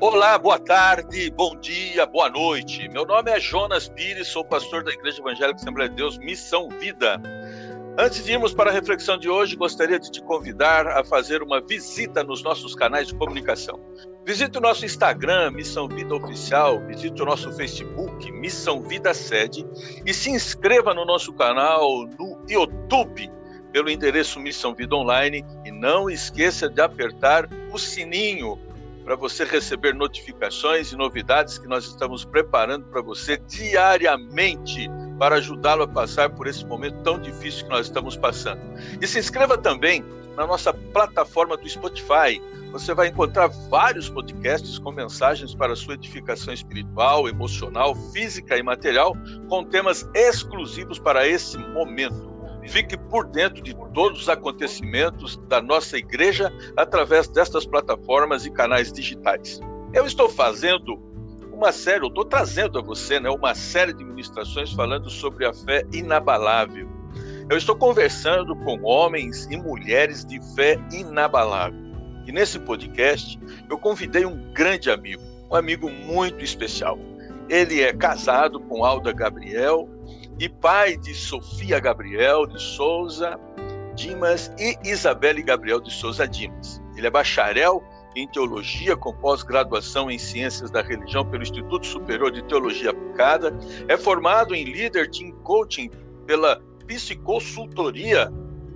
Olá, boa tarde, bom dia, boa noite. Meu nome é Jonas Pires, sou pastor da Igreja Evangélica Assembleia de Deus, Missão Vida. Antes de irmos para a reflexão de hoje, gostaria de te convidar a fazer uma visita nos nossos canais de comunicação. Visite o nosso Instagram, Missão Vida Oficial, visite o nosso Facebook, Missão Vida Sede, e se inscreva no nosso canal no YouTube, pelo endereço Missão Vida Online, e não esqueça de apertar o sininho para você receber notificações e novidades que nós estamos preparando para você diariamente, para ajudá-lo a passar por esse momento tão difícil que nós estamos passando. E se inscreva também na nossa plataforma do Spotify. Você vai encontrar vários podcasts com mensagens para a sua edificação espiritual, emocional, física e material, com temas exclusivos para esse momento. Fique por dentro de todos os acontecimentos da nossa igreja através destas plataformas e canais digitais. Eu estou fazendo uma série, eu estou trazendo a você, uma série de ministrações falando sobre a fé inabalável. Eu estou conversando com homens e mulheres de fé inabalável. E nesse podcast eu convidei um grande amigo, um amigo muito especial. Ele é casado com Alda Gabriel e pai de Sofia Gabriel de Souza Dimas e Isabelle Gabriel de Souza Dimas. Ele é bacharel em teologia com pós-graduação em ciências da religião pelo Instituto Superior de Teologia Aplicada, é formado em Leader Team Coaching pela Psiconsultoria,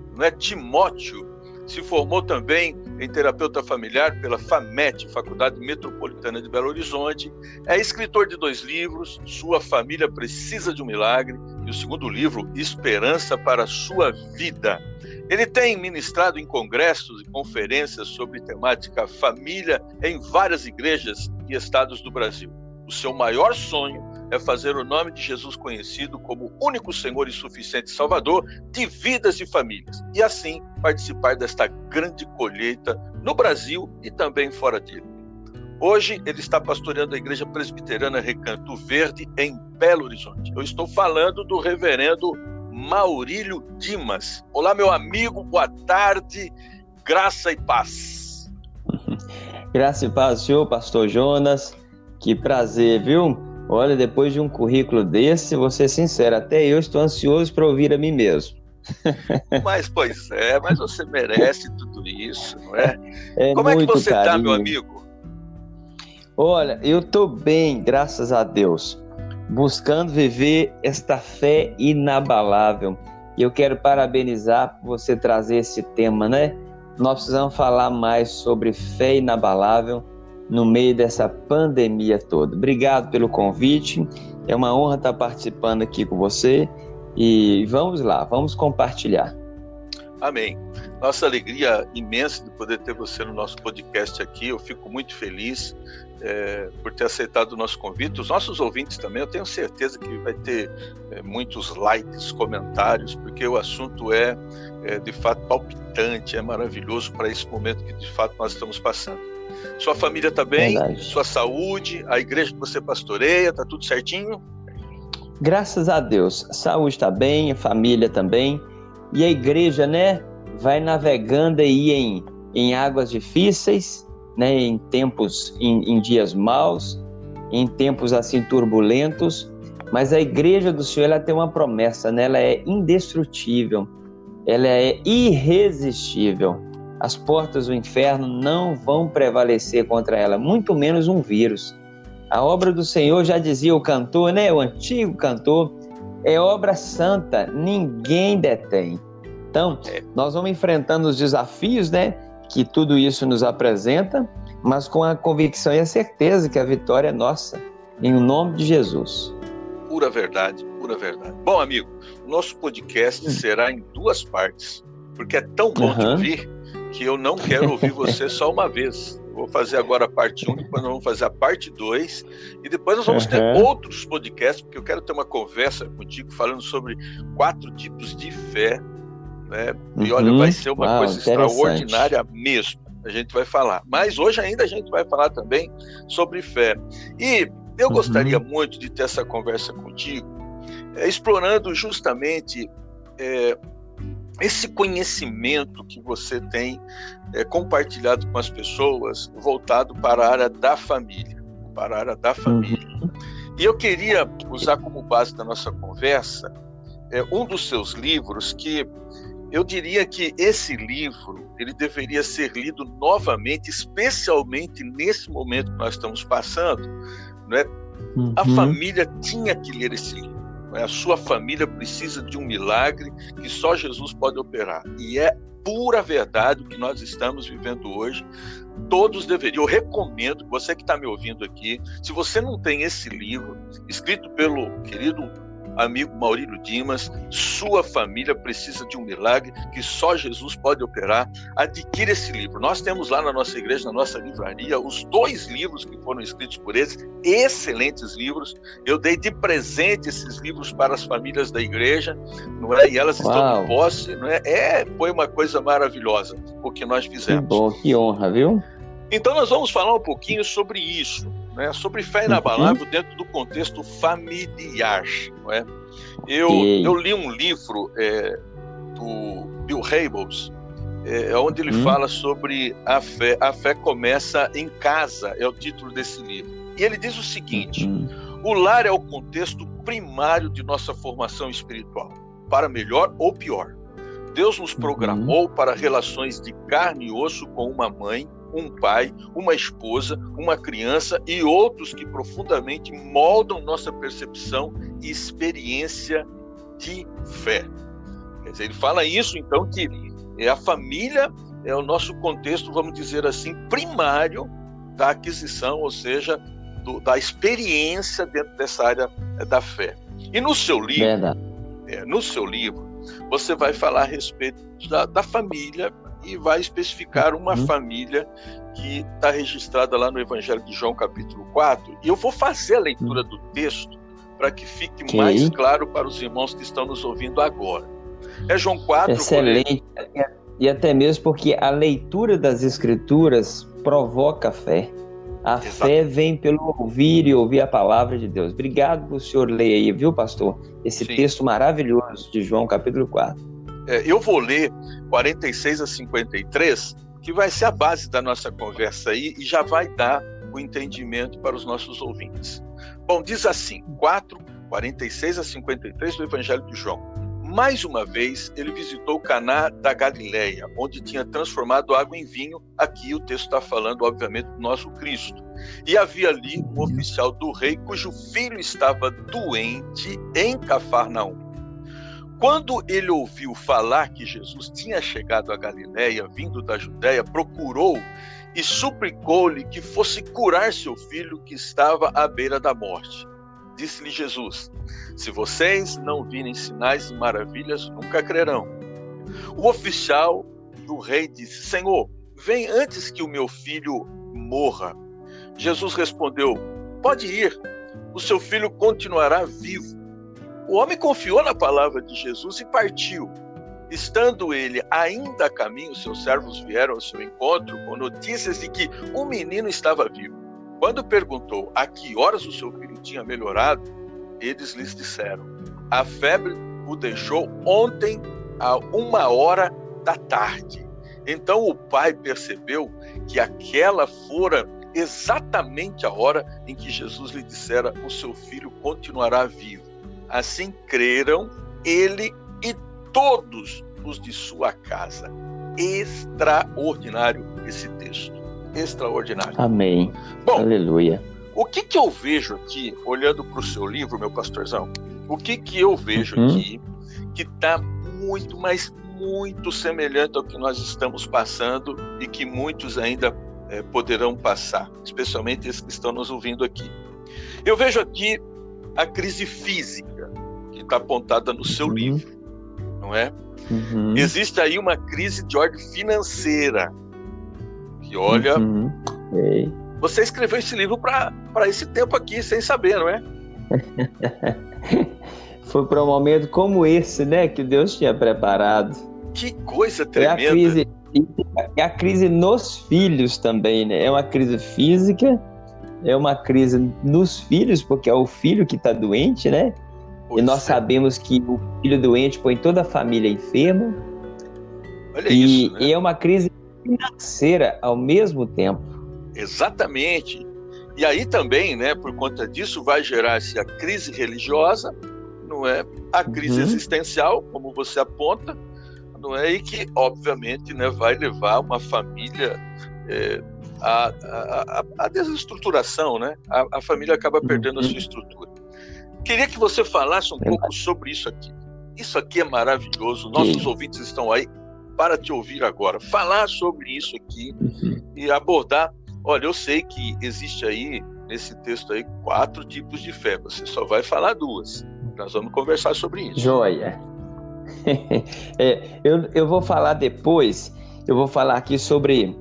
Timóteo, se formou também em terapeuta familiar pela FAMET, Faculdade Metropolitana de Belo Horizonte, é escritor de 2 livros, Sua Família Precisa de um Milagre, e o segundo livro, Esperança para a Sua Vida. Ele tem ministrado em congressos e conferências sobre temática família em várias igrejas e estados do Brasil. O seu maior sonho é fazer o nome de Jesus conhecido como único Senhor e suficiente Salvador de vidas e famílias, e assim participar desta grande colheita no Brasil e também fora dele. Hoje ele está pastoreando a Igreja Presbiteriana Recanto Verde em Belo Horizonte. Eu estou falando do reverendo Maurílio Dimas. Olá, meu amigo, boa tarde, graça e paz. Graça e paz, senhor, pastor Jonas, que prazer, viu? Olha, depois de um currículo desse, vou ser sincero, até eu estou ansioso para ouvir a mim mesmo. Mas você merece tudo isso, não é? Como é que você está, meu amigo? Olha, eu estou bem, graças a Deus, buscando viver esta fé inabalável. E eu quero parabenizar por você trazer esse tema, né? Nós precisamos falar mais sobre fé inabalável no meio dessa pandemia toda. Obrigado pelo convite, é uma honra estar participando aqui com você e vamos lá, vamos compartilhar. Amém. Nossa alegria imensa de poder ter você no nosso podcast aqui, eu fico muito feliz por ter aceitado o nosso convite. Os nossos ouvintes também, eu tenho certeza que vai ter muitos likes, comentários, porque o assunto é de fato palpitante, é maravilhoso para esse momento que de fato nós estamos passando. Sua família está bem? Verdade. Sua saúde, a igreja que você pastoreia, está tudo certinho? Graças a Deus, a saúde está bem, a família também, e a igreja, vai navegando aí em águas difíceis, em tempos, em dias maus, em tempos assim turbulentos, mas a igreja do Senhor, ela tem uma promessa, ela é indestrutível, ela é irresistível. As portas do inferno não vão prevalecer contra ela, muito menos um vírus. A obra do Senhor, já dizia o cantor, o antigo cantor, é obra santa, ninguém detém. Então, nós vamos enfrentando os desafios, que tudo isso nos apresenta, mas com a convicção e a certeza que a vitória é nossa, em nome de Jesus. Pura verdade, pura verdade. Bom, amigo, o nosso podcast será em 2 partes, porque é tão bom de ouvir que eu não quero ouvir você só uma vez. Eu vou fazer agora a parte 1, depois nós vamos fazer a parte 2, e depois nós vamos ter outros podcasts, porque eu quero ter uma conversa contigo falando sobre 4 tipos de fé, E olha, vai ser uma coisa extraordinária mesmo. A gente vai falar. Mas hoje ainda a gente vai falar também sobre fé. E eu gostaria muito de ter essa conversa contigo, explorando justamente esse conhecimento que você tem compartilhado com as pessoas, voltado para a área da família, E eu queria usar como base da nossa conversa um dos seus livros, que eu diria que esse livro ele deveria ser lido novamente, especialmente nesse momento que nós estamos passando, não é? A família tinha que ler esse livro. A sua família precisa de um milagre que só Jesus pode operar. E é pura verdade o que nós estamos vivendo hoje. Todos deveriam. Eu recomendo, você que está me ouvindo aqui, se você não tem esse livro, escrito pelo querido amigo Maurílio Dimas, Sua Família Precisa de um Milagre que só Jesus pode operar, adquira esse livro. Nós temos lá na nossa igreja, na nossa livraria, os 2 livros que foram escritos por eles, excelentes livros. Eu dei de presente esses livros para as famílias da igreja, não é? E elas estão em posse, não é? Foi uma coisa maravilhosa o que nós fizemos. Que bom, que honra, viu? Então nós vamos falar um pouquinho sobre isso, né? Sobre fé inabalável dentro do contexto familiar, não é? Eu li um livro do Bill Hybels, onde ele fala sobre a fé. A fé começa em casa, é o título desse livro. E ele diz o seguinte: o lar é o contexto primário de nossa formação espiritual, para melhor ou pior. Deus nos programou para relações de carne e osso com uma mãe, um pai, uma esposa, uma criança e outros que profundamente moldam nossa percepção e experiência de fé. Quer dizer, ele fala isso, então, que a família é o nosso contexto, vamos dizer assim, primário da aquisição, ou seja, da experiência dentro dessa área da fé. E no seu livro, você vai falar a respeito da família e vai especificar uma família que está registrada lá no Evangelho de João, capítulo 4. E eu vou fazer a leitura do texto para que fique mais claro para os irmãos que estão nos ouvindo agora. É João 4. Excelente. E até mesmo porque a leitura das Escrituras provoca fé. A fé vem pelo ouvir e ouvir a palavra de Deus. Obrigado por o senhor ler aí, viu, pastor? Esse texto maravilhoso de João, capítulo 4. Eu vou ler 46 a 53, que vai ser a base da nossa conversa aí e já vai dar o entendimento para os nossos ouvintes. Bom, diz assim, 4, 46 a 53 do Evangelho de João. Mais uma vez, ele visitou Caná da Galileia, onde tinha transformado água em vinho. Aqui o texto está falando, obviamente, do nosso Cristo. E havia ali um oficial do rei, cujo filho estava doente em Cafarnaum. Quando ele ouviu falar que Jesus tinha chegado a Galileia, vindo da Judéia, procurou e suplicou-lhe que fosse curar seu filho que estava à beira da morte. Disse-lhe Jesus: se vocês não virem sinais e maravilhas, nunca crerão. O oficial do rei disse: Senhor, vem antes que o meu filho morra. Jesus respondeu: pode ir, o seu filho continuará vivo. O homem confiou na palavra de Jesus e partiu. Estando ele ainda a caminho, seus servos vieram ao seu encontro com notícias de que o menino estava vivo. Quando perguntou a que horas o seu filho tinha melhorado, eles lhes disseram: a febre o deixou ontem a 13h. Então o pai percebeu que aquela fora exatamente a hora em que Jesus lhe dissera: o seu filho continuará vivo. Assim creram ele e todos os de sua casa. Extraordinário esse texto. Extraordinário. Amém. Bom, aleluia. O que eu vejo aqui, olhando para o seu livro, meu pastorzão, o que eu vejo aqui que está muito, mas muito semelhante ao que nós estamos passando e que muitos ainda poderão passar, especialmente esses que estão nos ouvindo aqui. Eu vejo aqui a crise física que está apontada no seu livro, não é? Existe aí uma crise de ordem financeira que, olha, você escreveu esse livro para esse tempo aqui, sem saber, não é? Foi para um momento como esse, né, que Deus tinha preparado. Que coisa tremenda. É a crise nos filhos também, né? É uma crise física, é uma crise nos filhos, porque é o filho que está doente, né? Pois e nós sabemos que o filho doente põe toda a família enferma. Olha isso, né? E é uma crise financeira ao mesmo tempo. Exatamente. E aí também, né, por conta disso, vai gerar-se a crise religiosa, não é? A crise existencial, como você aponta, não é? E que, obviamente, né, vai levar uma família à desestruturação, né? A família acaba perdendo a sua estrutura. Queria que você falasse um pouco sobre isso aqui. Isso aqui é maravilhoso. Nossos ouvintes estão aí para te ouvir agora. Falar sobre isso aqui e abordar. Olha, eu sei que existe aí, nesse texto aí, 4 tipos de fé. Você só vai falar 2. Nós vamos conversar sobre isso. Joia. Eu vou falar depois, eu vou falar aqui sobre...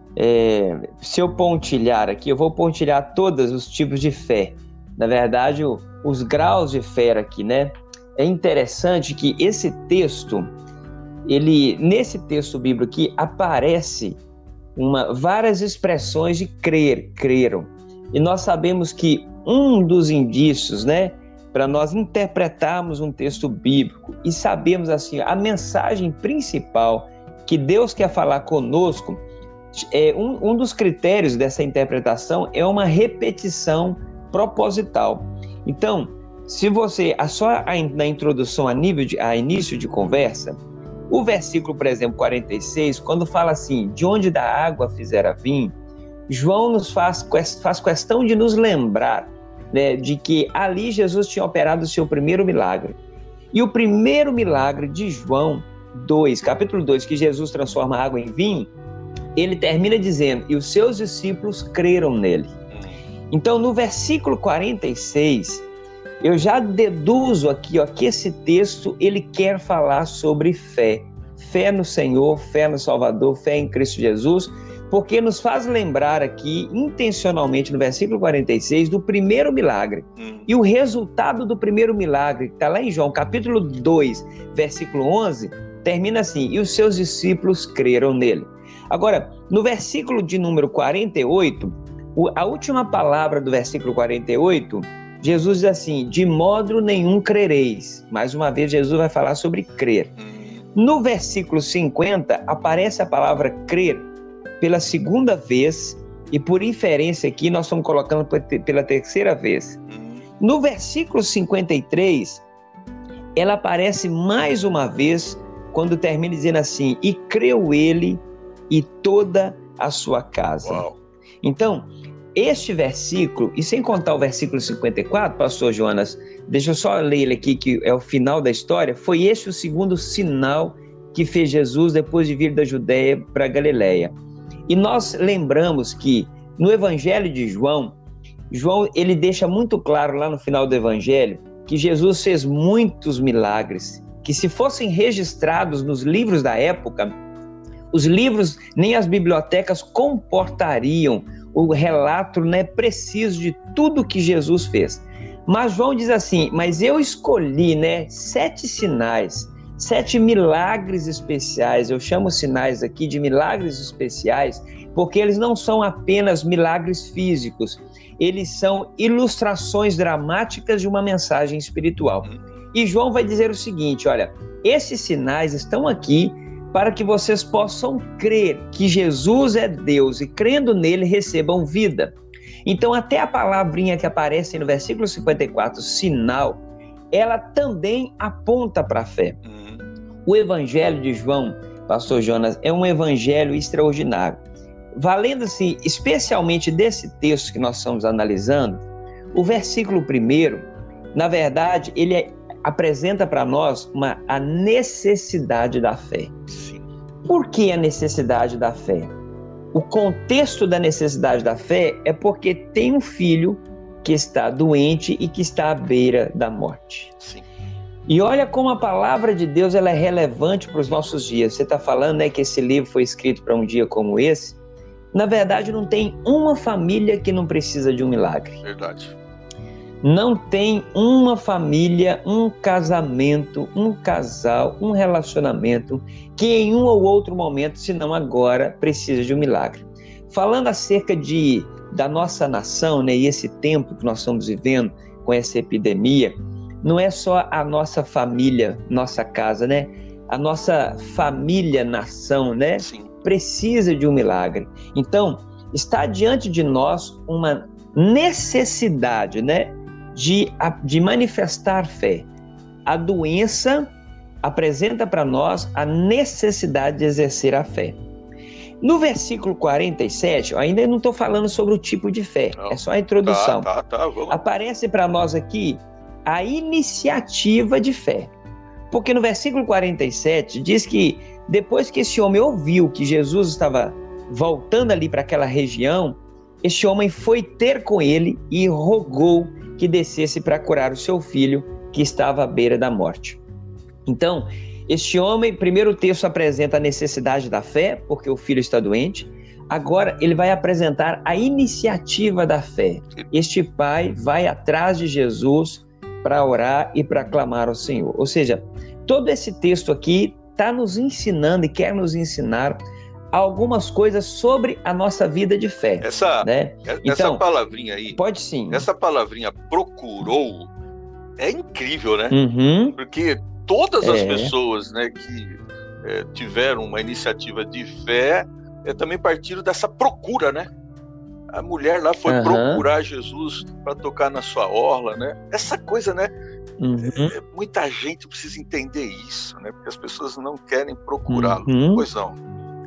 se eu pontilhar aqui, eu vou pontilhar todos os tipos de fé. Na verdade, os graus de fé aqui, né? É interessante que esse texto, nesse texto bíblico aqui, aparece várias expressões de creram. E nós sabemos que um dos indícios, né, para nós interpretarmos um texto bíblico e sabermos assim, a mensagem principal que Deus quer falar conosco, um dos critérios dessa interpretação é uma repetição proposital. Então, se você, só na introdução a início de conversa, o versículo, por exemplo, 46, quando fala assim, de onde da água fizera vinho, João nos faz questão de nos lembrar, né, de que ali Jesus tinha operado o seu primeiro milagre. E o primeiro milagre de João 2, capítulo 2, que Jesus transforma a água em vinho, ele termina dizendo, e os seus discípulos creram nele. Então, no versículo 46, eu já deduzo aqui, ó, que esse texto, ele quer falar sobre fé. Fé no Senhor, fé no Salvador, fé em Cristo Jesus, porque nos faz lembrar aqui, intencionalmente, no versículo 46, do primeiro milagre. E o resultado do primeiro milagre, que está lá em João, capítulo 2, versículo 11, termina assim, e os seus discípulos creram nele. Agora, no versículo de número 48, a última palavra do versículo 48, Jesus diz assim, de modo nenhum crereis. Mais uma vez, Jesus vai falar sobre crer. No versículo 50, aparece a palavra crer pela segunda vez, e por inferência aqui, nós estamos colocando pela terceira vez. No versículo 53, ela aparece mais uma vez, quando termina dizendo assim, e creu ele e toda a sua casa. Uau. Então, este versículo, e sem contar o versículo 54, pastor Jonas, deixa eu só ler ele aqui, que é o final da história, foi este o segundo sinal que fez Jesus depois de vir da Judéia para a Galileia. E nós lembramos que no Evangelho de João, ele deixa muito claro lá no final do Evangelho que Jesus fez muitos milagres, que se fossem registrados nos livros da época, os livros, nem as bibliotecas comportariam o relato, né, preciso de tudo que Jesus fez. Mas João diz assim, mas eu escolhi, né, 7 sinais, 7 milagres especiais. Eu chamo sinais aqui de milagres especiais, porque eles não são apenas milagres físicos, eles são ilustrações dramáticas de uma mensagem espiritual. E João vai dizer o seguinte, olha, esses sinais estão aqui para que vocês possam crer que Jesus é Deus e crendo nele recebam vida. Então até a palavrinha que aparece no versículo 54, sinal, ela também aponta para a fé. O evangelho de João, pastor Jonas, é um evangelho extraordinário. Valendo-se especialmente desse texto que nós estamos analisando, o versículo 1, na verdade, ele apresenta para nós a necessidade da fé. Sim. Por que a necessidade da fé? O contexto da necessidade da fé é porque tem um filho que está doente e que está à beira da morte. Sim. E olha como a palavra de Deus ela é relevante para os nossos dias. Você está falando, né, que esse livro foi escrito para um dia como esse. Na verdade, não tem uma família que não precisa de um milagre. Verdade. Não tem uma família, um casamento, um casal, um relacionamento que em um ou outro momento, se não agora, precisa de um milagre. Falando acerca da nossa nação, né, e esse tempo que nós estamos vivendo com essa epidemia, não é só a nossa família, nossa casa, né? a nossa família, nação, né? Sim. Precisa de um milagre. Então, está diante de nós uma necessidade, né? De manifestar fé. A doença apresenta para nós a necessidade de exercer a fé. No versículo 47, eu ainda não estou falando sobre o tipo de fé, Não. É só a introdução. Vamos. Aparece para nós aqui a iniciativa de fé. Porque no versículo 47 diz que depois que esse homem ouviu que Jesus estava voltando ali para aquela região, este homem foi ter com ele e rogou que descesse para curar o seu filho que estava à beira da morte. Então, este homem, primeiro o texto apresenta a necessidade da fé, porque o filho está doente. Agora ele vai apresentar a iniciativa da fé. Este pai vai atrás de Jesus para orar e para clamar ao Senhor. Ou seja, todo esse texto aqui está nos ensinando e quer nos ensinar algumas coisas sobre a nossa vida de fé. Essa palavrinha aí... Pode sim. Essa palavrinha procurou é incrível, né? Uhum. Porque todas as pessoas, né, que tiveram uma iniciativa de fé também partiram dessa procura, né? A mulher lá foi procurar Jesus para tocar na sua orla, né? Essa coisa, né? Muita gente precisa entender isso, né? Porque as pessoas não querem procurá-lo. Pois não.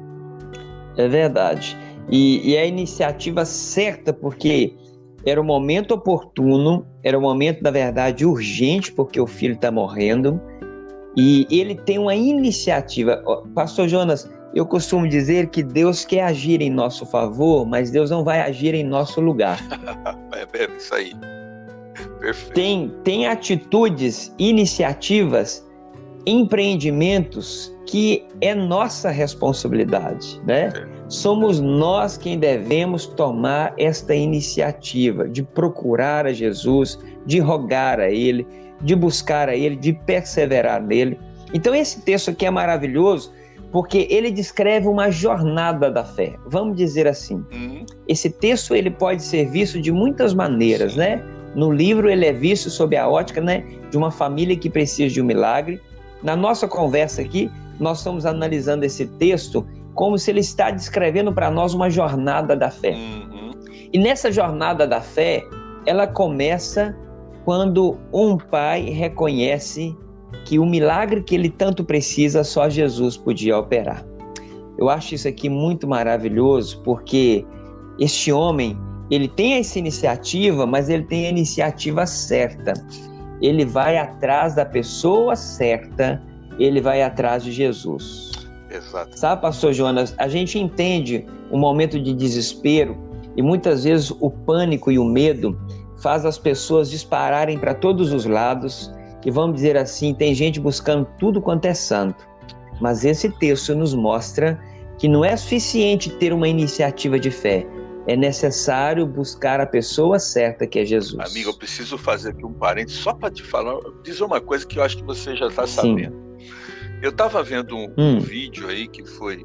É verdade. E a iniciativa certa, porque era o momento oportuno, era o momento, na verdade, urgente, porque o filho está morrendo. E ele tem uma iniciativa. Pastor Jonas, eu costumo dizer que Deus quer agir em nosso favor, mas Deus não vai agir em nosso lugar. É isso aí. Perfeito. Tem atitudes, iniciativas, empreendimentos que é nossa responsabilidade, né? Somos nós quem devemos tomar esta iniciativa de procurar a Jesus, de rogar a Ele, de buscar a Ele, de perseverar nele. Então esse texto aqui é maravilhoso porque ele descreve uma jornada da fé. Vamos dizer assim, esse texto ele pode ser visto de muitas maneiras, né? No livro ele é visto sob a ótica, né, de uma família que precisa de um milagre. Na nossa conversa aqui, nós estamos analisando esse texto como se ele está descrevendo para nós uma jornada da fé. E nessa jornada da fé, ela começa quando um pai reconhece que o milagre que ele tanto precisa, só Jesus podia operar. Eu acho isso aqui muito maravilhoso, porque este homem, ele tem essa iniciativa, mas ele tem a iniciativa certa. Ele vai atrás da pessoa certa, ele vai atrás de Jesus. Exato. Sabe, pastor Jonas, a gente entende um momento de desespero e muitas vezes o pânico e o medo faz as pessoas dispararem para todos os lados e, vamos dizer assim, tem gente buscando tudo quanto é santo. Mas esse texto nos mostra que não é suficiente ter uma iniciativa de fé. É necessário buscar a pessoa certa, que é Jesus. Amigo, eu preciso fazer aqui um parênteses só para te falar, dizer uma coisa que eu acho que você já está sabendo. Eu estava vendo um vídeo aí que foi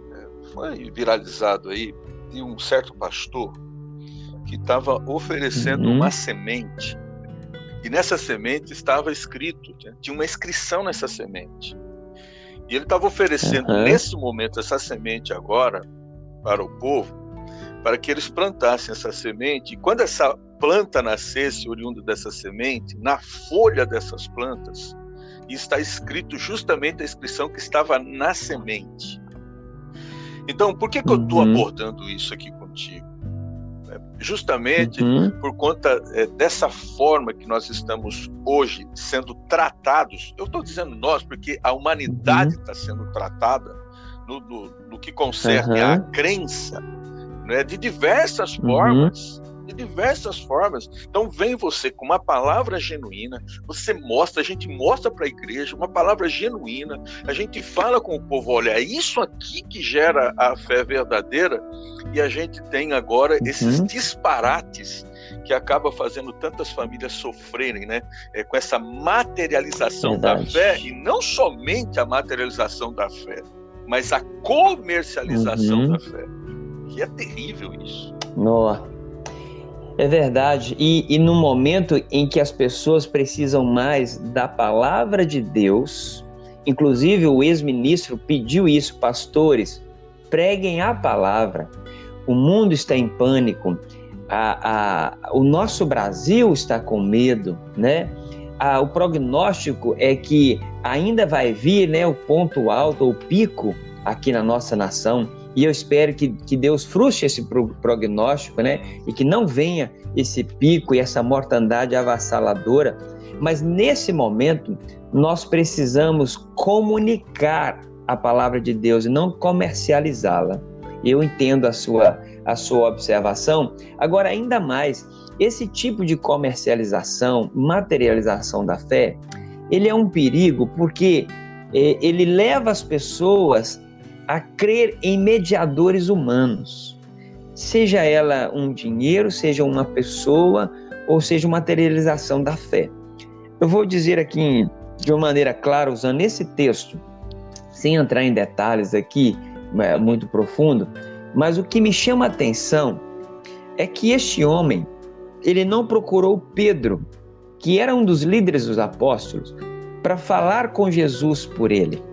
viralizado aí de um certo pastor que estava oferecendo uma semente. E nessa semente estava escrito, tinha uma inscrição nessa semente. E ele estava oferecendo nesse momento essa semente agora para o povo, para que eles plantassem essa semente. E quando essa planta nascesse, oriunda dessa semente, na folha dessas plantas, está escrito justamente a inscrição que estava na semente. Então, por que eu estou abordando isso aqui contigo? Justamente por conta dessa forma que nós estamos hoje sendo tratados. Eu estou dizendo nós, porque a humanidade está sendo tratada no que concerne à crença, né, de diversas formas. De diversas formas. Então vem você com uma palavra genuína, você mostra, a gente mostra para a igreja uma palavra genuína, a gente fala com o povo, olha, é isso aqui que gera a fé verdadeira, e a gente tem agora esses disparates que acaba fazendo tantas famílias sofrerem, né, com essa materialização da fé, e não somente a materialização da fé, mas a comercialização da fé, que é terrível isso. Nossa. É verdade, e no momento em que as pessoas precisam mais da palavra de Deus Inclusive o ex-ministro pediu isso: pastores, preguem a palavra. O mundo está em pânico, o nosso Brasil está com medo, né? O prognóstico é que ainda vai vir, né, o ponto alto, o pico aqui na nossa nação, e eu espero que Deus frustre esse prognóstico, né, e que não venha esse pico e essa mortandade avassaladora. Mas nesse momento nós precisamos comunicar a palavra de Deus e não comercializá-la. Eu entendo a sua observação. Agora, ainda mais, esse tipo de comercialização, materialização da fé, ele é um perigo porque ele leva as pessoas a crer em mediadores humanos. Seja ela um dinheiro, seja uma pessoa, ou seja uma materialização da fé. Eu vou dizer aqui de uma maneira clara, usando esse texto, sem entrar em detalhes aqui, muito profundo, mas o que me chama a atenção é que este homem, ele não procurou Pedro, que era um dos líderes dos apóstolos, para falar com Jesus por ele.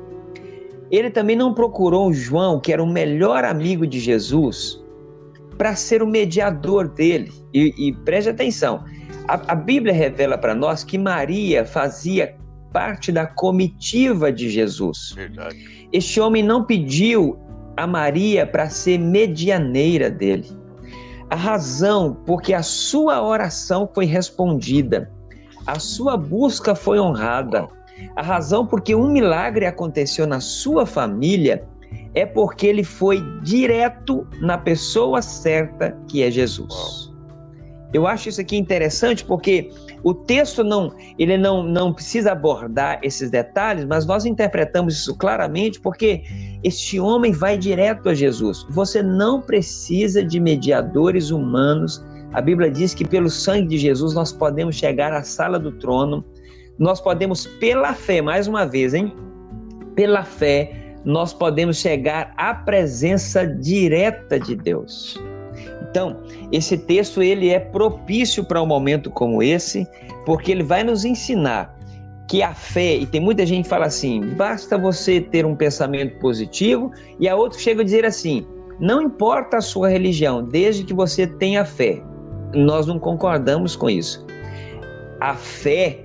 Ele também não procurou João, que era o melhor amigo de Jesus, para ser o mediador dele. E preste atenção, a Bíblia revela para nós que Maria fazia parte da comitiva de Jesus. Verdade. Este homem não pediu a Maria para ser medianeira dele. A razão, porque a sua oração foi respondida, a sua busca foi honrada. A razão porque um milagre aconteceu na sua família é porque ele foi direto na pessoa certa, que é Jesus. Eu acho isso aqui interessante porque o texto não precisa abordar esses detalhes, mas nós interpretamos isso claramente porque este homem vai direto a Jesus. Você não precisa de mediadores humanos. A Bíblia diz que pelo sangue de Jesus nós podemos chegar à sala do trono. Nós podemos, pela fé, mais uma vez, pela fé, nós podemos chegar à presença direta de Deus. Então, esse texto ele é propício para um momento como esse, porque ele vai nos ensinar que a fé, e tem muita gente que fala assim, basta você ter um pensamento positivo, e a outra chega a dizer assim, não importa a sua religião, desde que você tenha fé. Nós não concordamos com isso. A fé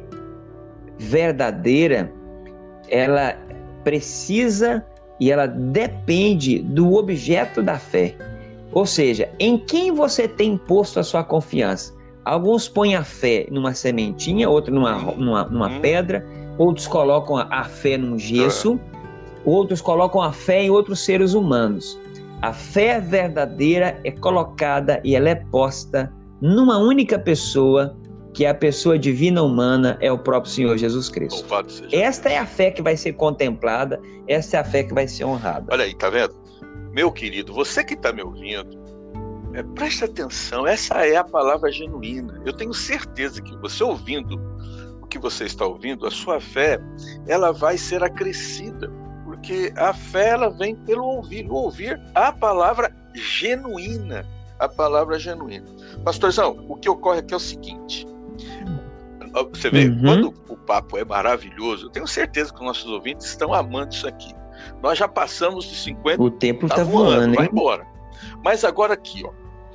verdadeira, ela precisa e ela depende do objeto da fé. Ou seja, em quem você tem posto a sua confiança? Alguns põem a fé numa sementinha, outros numa pedra, outros colocam a fé num gesso, outros colocam a fé em outros seres humanos. A fé verdadeira é colocada e ela é posta numa única pessoa, que é a pessoa divina humana, é o próprio Senhor Jesus Cristo. Esta é a fé que vai ser contemplada, esta é a fé que vai ser honrada. Olha aí, tá vendo? Meu querido, você que está me ouvindo, preste atenção, essa é a palavra genuína. Eu tenho certeza que você ouvindo o que você está ouvindo, a sua fé, ela vai ser acrescida, porque a fé ela vem pelo ouvir a palavra genuína, a palavra genuína. Pastorzão, o que ocorre aqui é o seguinte, você vê, quando o papo é maravilhoso, eu tenho certeza que os nossos ouvintes estão amando isso aqui. Nós já passamos de 50. O tempo está voando, vai embora. Mas agora aqui,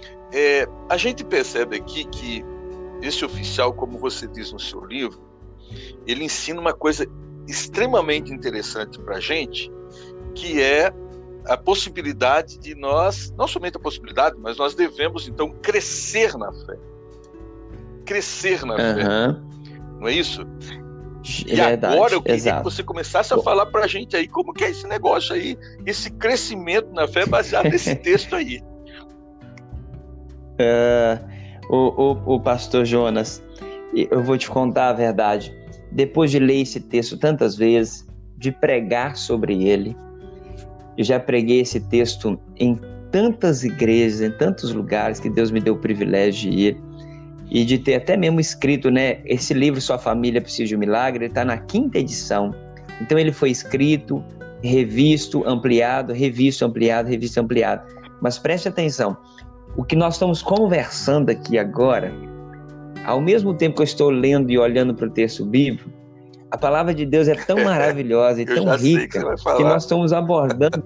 a gente percebe aqui que esse oficial, como você diz no seu livro, ele ensina uma coisa extremamente interessante para a gente, que é a possibilidade de nós, não somente a possibilidade, mas nós devemos então crescer na fé. Crescer na fé. Não é isso? E verdade, agora eu queria que você começasse a falar pra gente aí como que é esse negócio aí, esse crescimento na fé baseado nesse texto aí. O pastor Jonas, eu vou te contar a verdade. Depois de ler esse texto tantas vezes, de pregar sobre ele, eu já preguei esse texto em tantas igrejas, em tantos lugares que Deus me deu o privilégio de ir, e de ter até mesmo escrito, né? Esse livro, Sua Família Precisa de um Milagre, ele está na 5ª edição. Então ele foi escrito, revisto, ampliado, revisto, ampliado, revisto, ampliado. Mas preste atenção, o que nós estamos conversando aqui agora, ao mesmo tempo que eu estou lendo e olhando para o texto bíblico, A palavra de Deus é tão maravilhosa e tão rica que nós estamos abordando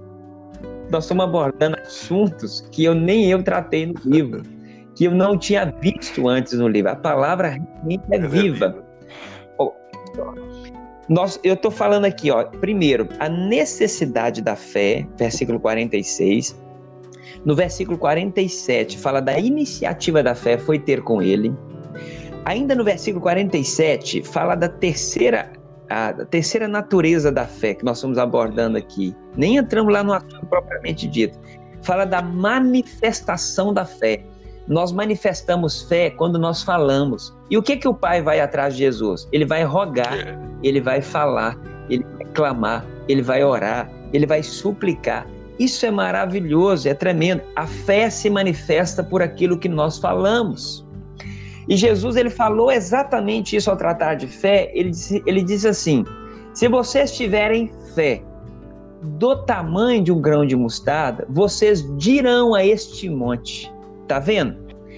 assuntos que nem eu tratei no livro, que eu não tinha visto antes no livro. A palavra realmente é viva. Eu estou falando aqui, primeiro, a necessidade da fé, versículo 46. No versículo 47, fala da iniciativa da fé, foi ter com ele. Ainda no versículo 47, fala da terceira natureza da fé, que nós estamos abordando aqui. Nem entramos lá no assunto propriamente dito. Fala da manifestação da fé. Nós manifestamos fé quando nós falamos. E o que o Pai vai atrás de Jesus? Ele vai rogar, ele vai falar, ele vai clamar, ele vai orar, ele vai suplicar. Isso é maravilhoso, é tremendo. A fé se manifesta por aquilo que nós falamos. E Jesus, ele falou exatamente isso ao tratar de fé. Ele disse assim: se vocês tiverem fé do tamanho de um grão de mostarda, vocês dirão a este monte. Tá vendo?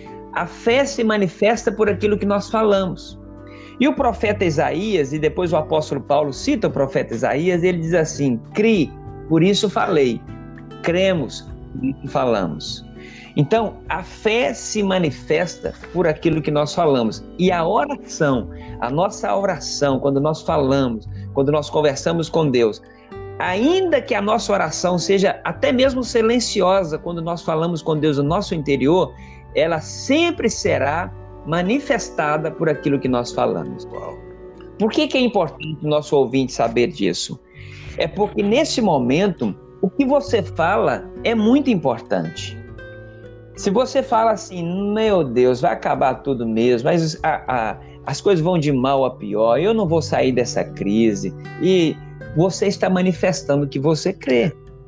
A fé se manifesta por aquilo que nós falamos. E o profeta Isaías, e depois o apóstolo Paulo cita o profeta Isaías, ele diz assim: crie, por isso falei, cremos, por isso falamos. Então, a fé se manifesta por aquilo que nós falamos. E a oração, a nossa oração, quando nós falamos, quando nós conversamos com Deus, ainda que a nossa oração seja até mesmo silenciosa, quando nós falamos com Deus no nosso interior, ela sempre será manifestada por aquilo que nós falamos. Por que é importante o nosso ouvinte saber disso? É porque nesse momento, o que você fala é muito importante. Se você fala assim, meu Deus, vai acabar tudo mesmo, mas as coisas vão de mal a pior, eu não vou sair dessa crise, e você está manifestando que você crê.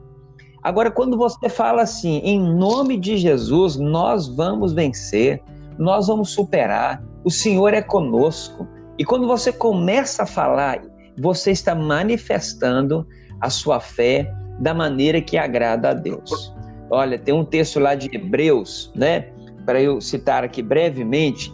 Agora, quando você fala assim, em nome de Jesus, nós vamos vencer, nós vamos superar, o Senhor é conosco. E quando você começa a falar, você está manifestando a sua fé da maneira que agrada a Deus. Olha, tem um texto lá de Hebreus, né? Para eu citar aqui brevemente.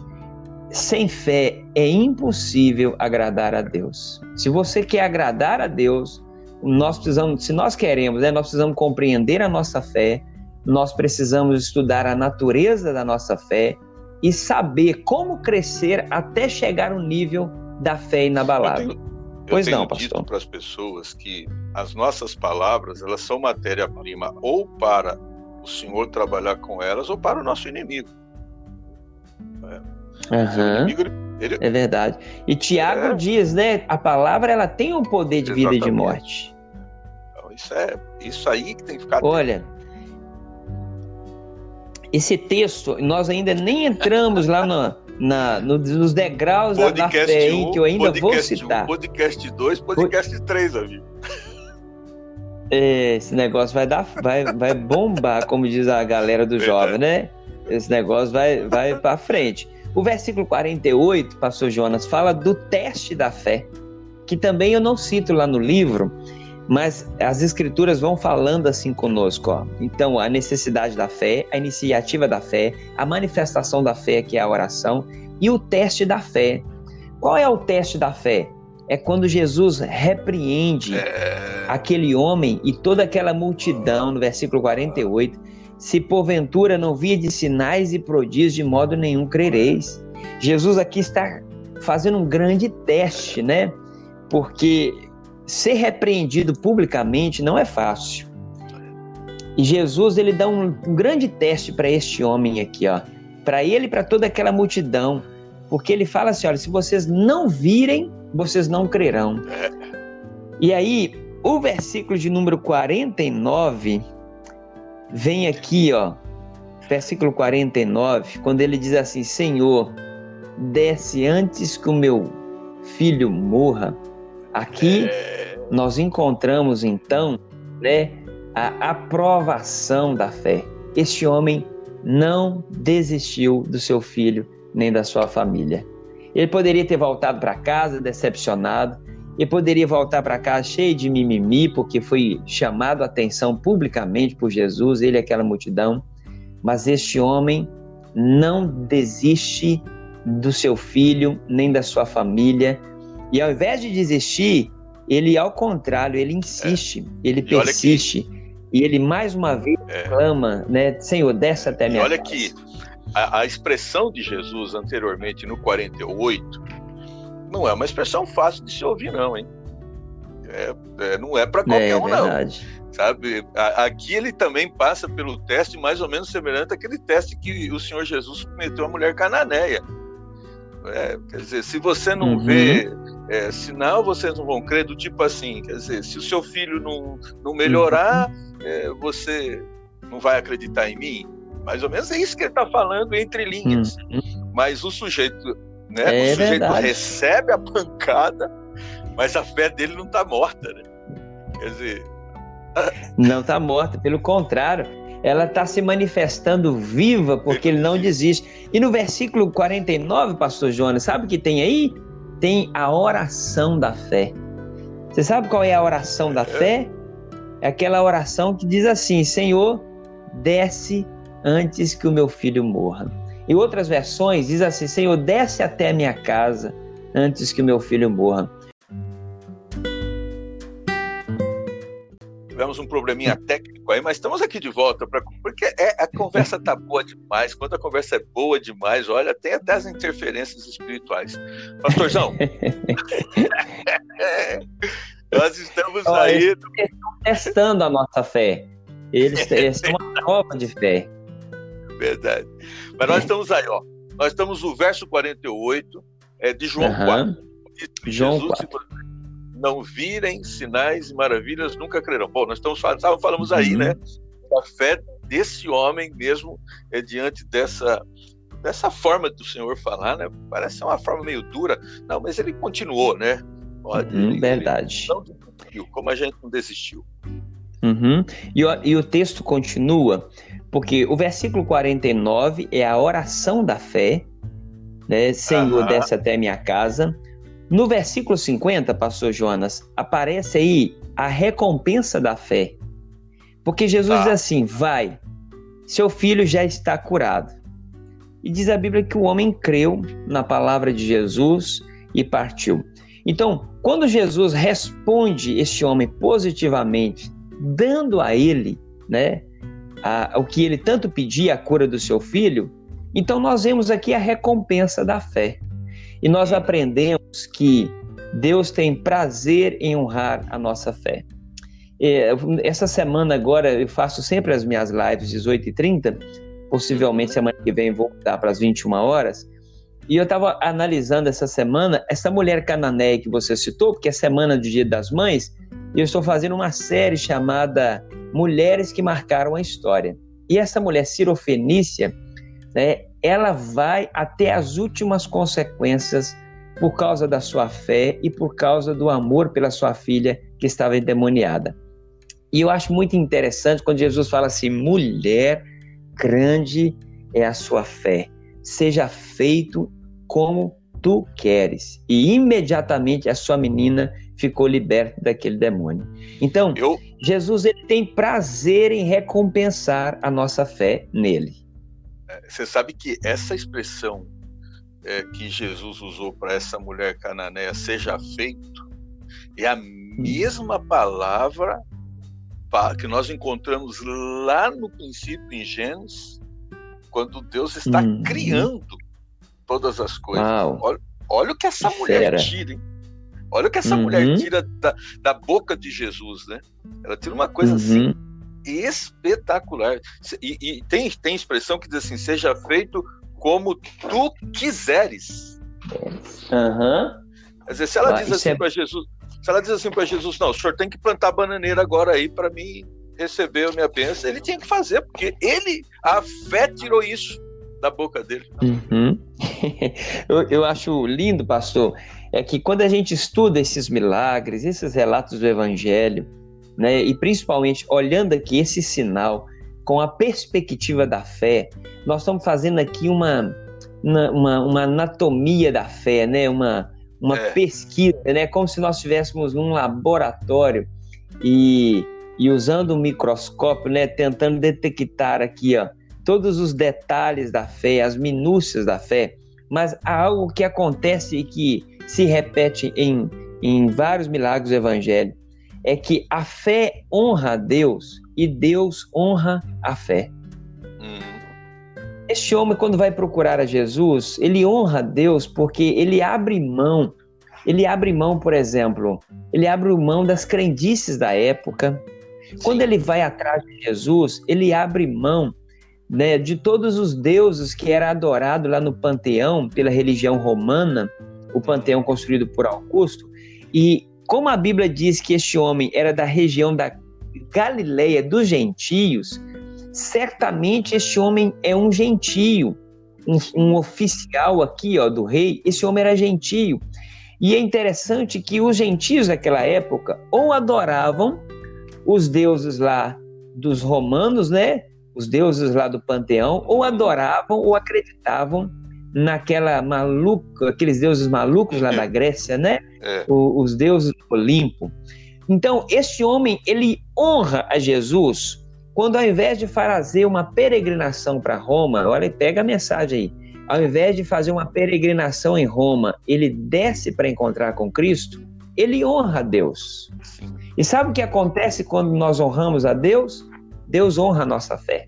Sem fé é impossível agradar a Deus. Se você quer agradar a Deus, nós precisamos, se nós queremos, nós precisamos compreender a nossa fé, nós precisamos estudar a natureza da nossa fé e saber como crescer até chegar no nível da fé inabalável. Eu tenho dito para as pessoas que as nossas palavras, elas são matéria-prima ou para o Senhor trabalhar com elas ou para o nosso inimigo. É verdade. E Tiago diz, né? A palavra, ela tem um poder de vida e de morte. Então, isso aí que tem que ficar atento. Olha, esse texto, nós ainda nem entramos lá nos degraus da fé, que eu ainda vou citar. Podcast 2, podcast 3, amigo. Esse negócio vai bombar, como diz a galera do jovem, né? Esse negócio vai para frente. O versículo 48, pastor Jonas, fala do teste da fé, que também eu não cito lá no livro, mas as escrituras vão falando assim conosco, ó. Então, a necessidade da fé, a iniciativa da fé, a manifestação da fé, que é a oração, e o teste da fé. Qual é o teste da fé? É quando Jesus repreende aquele homem e toda aquela multidão, no versículo 48, se porventura não via de sinais e prodígios, de modo nenhum crereis. Jesus aqui está fazendo um grande teste, né? Porque ser repreendido publicamente não é fácil. E Jesus, ele dá um grande teste para este homem aqui, ó, para ele e para toda aquela multidão, porque ele fala assim, olha, se vocês não virem, vocês não crerão. E aí, o versículo de número 49 vem aqui, ó, versículo 49, quando ele diz assim, Senhor, desce antes que o meu filho morra. Aqui nós encontramos então, né, a aprovação da fé. Este homem não desistiu do seu filho nem da sua família. Ele poderia ter voltado para casa decepcionado, ele poderia voltar para casa cheio de mimimi, porque foi chamado a atenção publicamente por Jesus, ele e aquela multidão, mas este homem não desiste do seu filho nem da sua família, E ao invés de desistir, ele, ao contrário, ele insiste, ele persiste. E ele mais uma vez clama, né? Senhor, desce até minha casa. Olha que a expressão de Jesus anteriormente no 48 não é uma expressão fácil de se ouvir, não, hein? Não é para qualquer um, verdade. Não. Sabe? Aqui ele também passa pelo teste mais ou menos semelhante àquele teste que o Senhor Jesus submeteu à mulher cananeia. Quer dizer, se você não vê sinal, vocês não vão crer, do tipo assim, quer dizer, se o seu filho não melhorar, você não vai acreditar em mim? Mais ou menos é isso que ele está falando entre linhas. Mas o sujeito, né, recebe a pancada, mas a fé dele não está morta, né? Quer dizer... Não está morta, pelo contrário, ela está se manifestando viva, porque ele não desiste. E no versículo 49, pastor Jonas, sabe o que tem aí? Tem a oração da fé. Você sabe qual é a oração da fé? É aquela oração que diz assim: Senhor, desce antes que o meu filho morra. Em outras versões diz assim: Senhor, desce até a minha casa antes que o meu filho morra. Tivemos um probleminha técnico aí, mas estamos aqui de volta, porque a conversa tá boa demais. Quando a conversa é boa demais, olha, tem até as interferências espirituais. Pastorzão, nós estamos aí... Eles estão testando a nossa fé. Eles são uma prova de fé. Verdade. Mas nós estamos aí, ó. Nós estamos no verso 48 de João 4. João Jesus, 4. Não virem sinais e maravilhas, nunca crerão. Bom, nós falamos aí, né? A fé desse homem mesmo diante dessa forma do Senhor falar, né? Parece ser uma forma meio dura. Não, mas ele continuou, né? Verdade. Ele não desistiu, como a gente não desistiu. E o texto continua, porque o versículo 49 é a oração da fé, né? Senhor, desce até minha casa. No versículo 50, pastor Jonas, aparece aí a recompensa da fé. Porque Jesus diz assim: vai, seu filho já está curado. E diz a Bíblia que o homem creu na palavra de Jesus e partiu. Então, quando Jesus responde este homem positivamente, dando a ele, né, o que ele tanto pedia, a cura do seu filho, então nós vemos aqui a recompensa da fé. E nós aprendemos que Deus tem prazer em honrar a nossa fé. Essa semana agora eu faço sempre as minhas lives 18h30, possivelmente semana que vem vou voltar para as 21 horas, e eu estava analisando essa semana, essa mulher cananeia que você citou, porque é semana do Dia das Mães, e eu estou fazendo uma série chamada Mulheres que Marcaram a História. E essa mulher cirofenícia, né, ela vai até as últimas consequências por causa da sua fé e por causa do amor pela sua filha que estava endemoniada. E eu acho muito interessante quando Jesus fala assim: mulher, grande é a sua fé, seja feito como tu queres. E imediatamente a sua menina ficou liberta daquele demônio. Então, Jesus ele tem prazer em recompensar a nossa fé nele. Você sabe que essa expressão que Jesus usou para essa mulher cananeia, seja feito, é a mesma palavra que nós encontramos lá no princípio em Gênesis, quando Deus está criando todas as coisas. Olha o que essa mulher tira, hein? Olha o que essa mulher tira da boca de Jesus, né? Ela tira uma coisa assim espetacular. E tem expressão que diz assim: seja feito como tu quiseres. Quer dizer, se ela diz assim para Jesus, não, o senhor tem que plantar bananeira agora aí para mim receber a minha bênção, ele tinha que fazer, porque a fé tirou isso da boca dele. Eu acho lindo, pastor, é que quando a gente estuda esses milagres, esses relatos do Evangelho, né, e principalmente olhando aqui esse sinal com a perspectiva da fé, nós estamos fazendo aqui uma anatomia da fé, né, uma pesquisa, né, como se nós estivéssemos num laboratório e usando um microscópio, né, tentando detectar aqui, ó, todos os detalhes da fé, as minúcias da fé. Mas há algo que acontece e que se repete em vários milagres do Evangelho, é que a fé honra a Deus e Deus honra a fé. Este homem, quando vai procurar a Jesus, ele honra a Deus porque ele abre mão, por exemplo, ele abre mão das crendices da época. Sim. Quando ele vai atrás de Jesus, ele abre mão, né, de todos os deuses que era adorado lá no panteão pela religião romana, o panteão construído por Augusto. E como a Bíblia diz que este homem era da região da Galileia dos gentios, certamente este homem é um gentio, um oficial aqui, ó, do rei. Esse homem era gentio. E é interessante que os gentios daquela época ou adoravam os deuses lá dos romanos, né? Os deuses lá do panteão, ou adoravam ou acreditavam aqueles deuses malucos lá da Grécia, né? Os deuses do Olimpo. Então, este homem, ele honra a Jesus quando, ao invés de fazer uma peregrinação para Roma, olha, pega a mensagem aí, ao invés de fazer uma peregrinação em Roma, ele desce para encontrar com Cristo, ele honra a Deus. E sabe o que acontece quando nós honramos a Deus? Deus honra a nossa fé.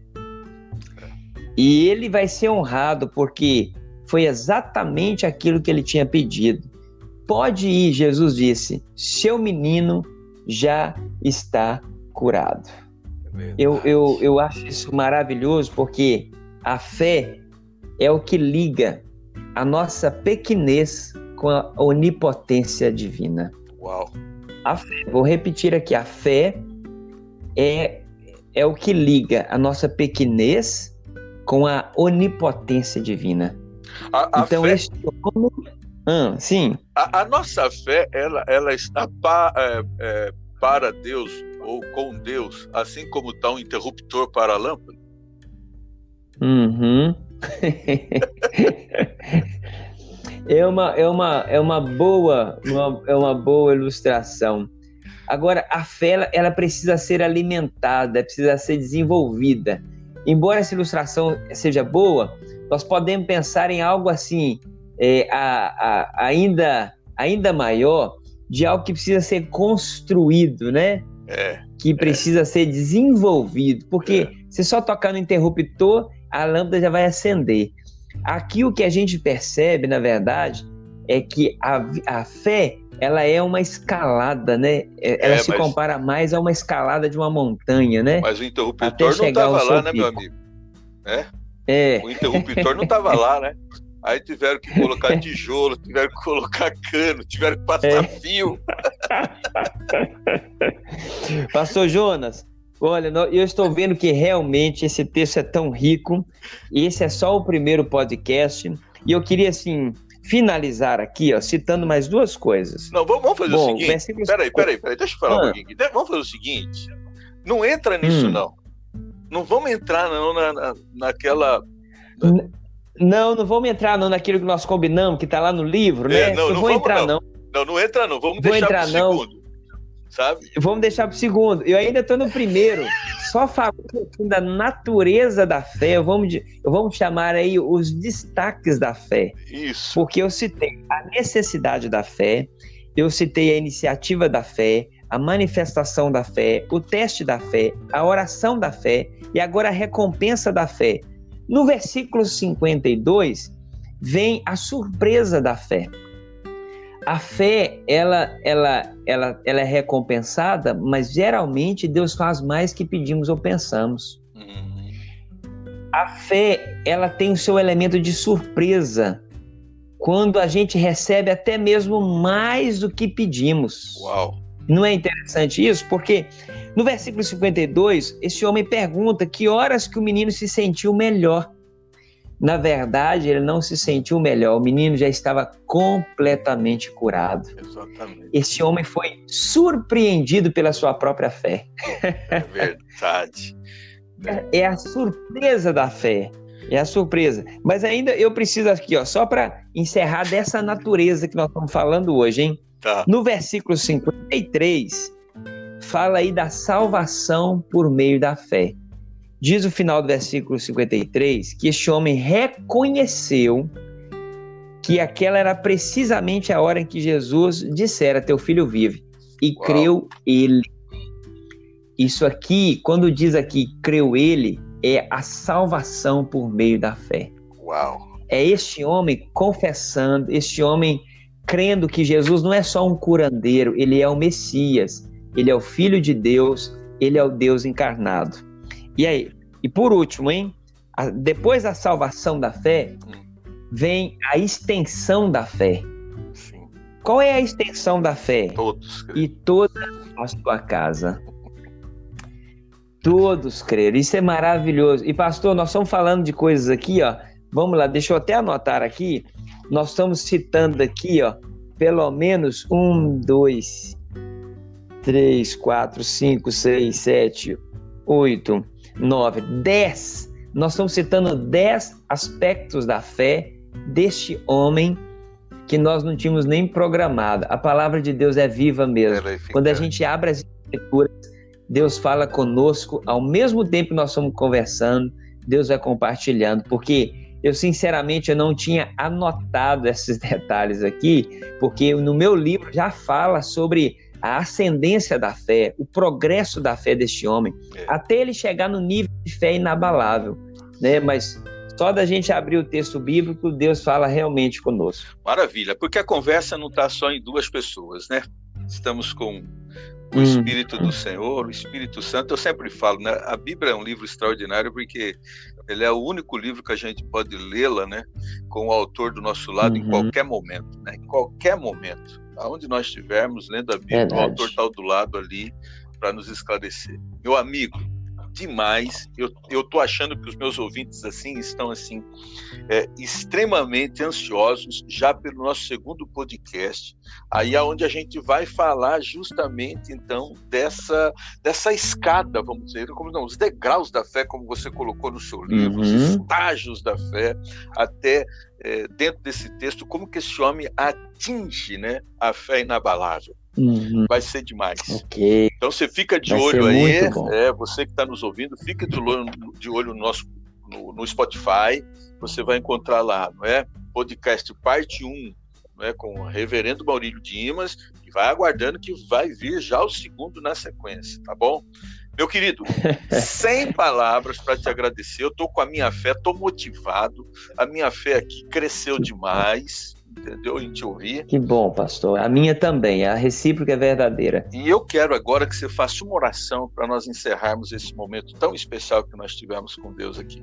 E ele vai ser honrado porque foi exatamente aquilo que ele tinha pedido. Pode ir, Jesus disse, seu menino já está curado. Eu acho isso maravilhoso, porque a fé é o que liga a nossa pequenez com a onipotência divina. Uau! A fé, vou repetir aqui, a fé é o que liga a nossa pequenez com a onipotência divina. Então, fé... sim. A nossa fé, ela está para Deus ou com Deus, assim como está um interruptor para a lâmpada? Uhum. É uma boa ilustração. Agora, a fé, ela precisa ser alimentada, precisa ser desenvolvida. Embora essa ilustração seja boa, nós podemos pensar em algo assim, ainda maior, de algo que precisa ser construído, né? Que precisa ser desenvolvido, porque se só tocar no interruptor, a lâmpada já vai acender. Aqui o que a gente percebe, na verdade, é que a fé, ela é uma escalada, né? Ela se compara mais a uma escalada de uma montanha, né? Mas o interruptor não estava lá, né, meu amigo? O interruptor não estava lá, né? Aí tiveram que colocar tijolo, tiveram que colocar cano, tiveram que passar fio. Pastor Jonas, olha, eu estou vendo que realmente esse texto é tão rico, e esse é só o primeiro podcast, e eu queria, assim, finalizar aqui, ó, citando mais duas coisas. Não, vamos fazer o seguinte, peraí, deixa eu falar um pouquinho aqui. Vamos fazer o seguinte, não entra nisso não. Não vamos entrar não naquela... Não vamos entrar não naquilo que nós combinamos, que está lá no livro, né? Não vou entrar não. Não entra não, vamos deixar para o segundo, sabe? Vamos deixar para o segundo. Eu ainda estou no primeiro, só falando da natureza da fé, vamos chamar aí os destaques da fé. Isso. Porque eu citei a necessidade da fé, eu citei a iniciativa da fé, a manifestação da fé, o teste da fé, a oração da fé e agora a recompensa da fé. No versículo 52, vem a surpresa da fé. A fé, ela é recompensada, mas geralmente Deus faz mais que pedimos ou pensamos. A fé, ela tem o seu elemento de surpresa, quando a gente recebe até mesmo mais do que pedimos. Uau! Não é interessante isso? Porque no versículo 52, esse homem pergunta que horas que o menino se sentiu melhor. Na verdade, ele não se sentiu melhor. O menino já estava completamente curado. Exatamente. Esse homem foi surpreendido pela sua própria fé. É verdade. É a surpresa da fé. É a surpresa. Mas ainda eu preciso aqui, ó, só para encerrar dessa natureza que nós estamos falando hoje, hein? Tá. No versículo 53, fala aí da salvação por meio da fé. Diz o final do versículo 53 que este homem reconheceu que aquela era precisamente a hora em que Jesus dissera: teu filho vive. E Uau. creu ele. Isso aqui, quando diz aqui, creu ele, é a salvação por meio da fé. Uau. É este homem confessando, este homem crendo que Jesus não é só um curandeiro, ele é o Messias, ele é o Filho de Deus, ele é o Deus encarnado. E aí, e por último, depois da salvação da fé, vem a extensão da fé. Sim. Qual é a extensão da fé? Todos. E toda a sua casa. Todos creram. Isso é maravilhoso. E pastor, nós estamos falando de coisas aqui, ó. Vamos lá, deixa eu até anotar aqui. Nós estamos citando aqui, ó, pelo menos 1, 2, 3, 4, 5, 6, 7, 8, 9, 10. Nós estamos citando 10 aspectos da fé deste homem que nós não tínhamos nem programado. A palavra de Deus é viva mesmo. Quando a gente abre as escrituras, Deus fala conosco, ao mesmo tempo que nós estamos conversando, Deus vai compartilhando, porque eu sinceramente eu não tinha anotado esses detalhes aqui, porque no meu livro já fala sobre a ascendência da fé, o progresso da fé deste homem, até ele chegar no nível de fé inabalável, né? Mas só da gente abrir o texto bíblico, Deus fala realmente conosco. Maravilha, porque a conversa não está só em duas pessoas, né? Estamos com o Espírito do Senhor, o Espírito Santo. Eu sempre falo, né? A Bíblia é um livro extraordinário porque ele é o único livro que a gente pode lê-la, né, com o autor do nosso lado em qualquer momento, né? Em qualquer momento, aonde nós estivermos lendo a Bíblia, o autor está do lado ali para nos esclarecer. Meu amigo, demais. Eu tô achando que os meus ouvintes assim estão assim extremamente ansiosos já pelo nosso segundo podcast, aí aonde a gente vai falar justamente então dessa escada, vamos dizer, como não, os degraus da fé, como você colocou no seu livro, os estágios da fé, até dentro desse texto, como que esse homem atinge, né, a fé inabalável. Vai ser demais. Okay. Então você fica de olho aí, você que está nos ouvindo, fica de olho no Spotify, você vai encontrar lá, não é? Podcast parte 1, não é? Com o reverendo Maurílio Dimas, e vai aguardando que vai vir já o segundo na sequência, tá bom? Meu querido, sem palavras para te agradecer, eu estou com a minha fé, estou motivado, a minha fé aqui cresceu demais, entendeu? Em te ouvir. Que bom, pastor. A minha também, a recíproca é verdadeira. E eu quero agora que você faça uma oração para nós encerrarmos esse momento tão especial que nós tivemos com Deus aqui.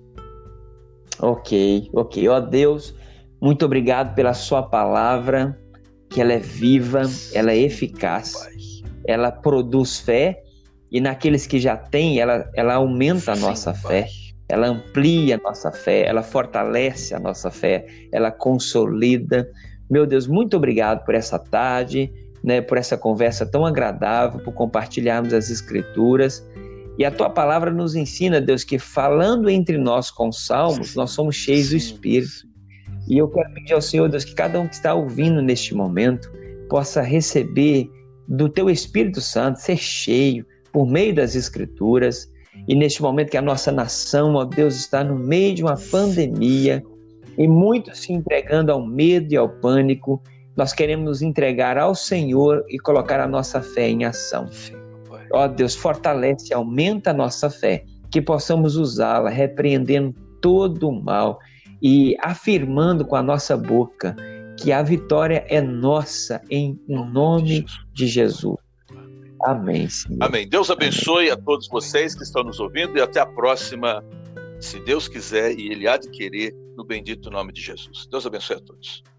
Ok. Ó Deus, muito obrigado pela sua palavra, que ela é viva, ela é eficaz, ela produz fé, e naqueles que já têm, ela aumenta a nossa fé. Ela amplia a nossa fé, ela fortalece a nossa fé, ela consolida. Meu Deus, muito obrigado por essa tarde, né, por essa conversa tão agradável, por compartilharmos as Escrituras. E a Tua palavra nos ensina, Deus, que falando entre nós com salmos, nós somos cheios do Espírito. E eu quero pedir ao Senhor, Deus, que cada um que está ouvindo neste momento possa receber do Teu Espírito Santo, ser cheio por meio das Escrituras. E neste momento que a nossa nação, ó Deus, está no meio de uma pandemia e muitos se entregando ao medo e ao pânico, nós queremos nos entregar ao Senhor e colocar a nossa fé em ação. Ó Deus, fortalece e aumenta a nossa fé, que possamos usá-la, repreendendo todo o mal e afirmando com a nossa boca que a vitória é nossa em nome de Jesus. Amém, Senhor. Amém. Deus abençoe a todos vocês que estão nos ouvindo e até a próxima, se Deus quiser e Ele há de querer, no bendito nome de Jesus. Deus abençoe a todos.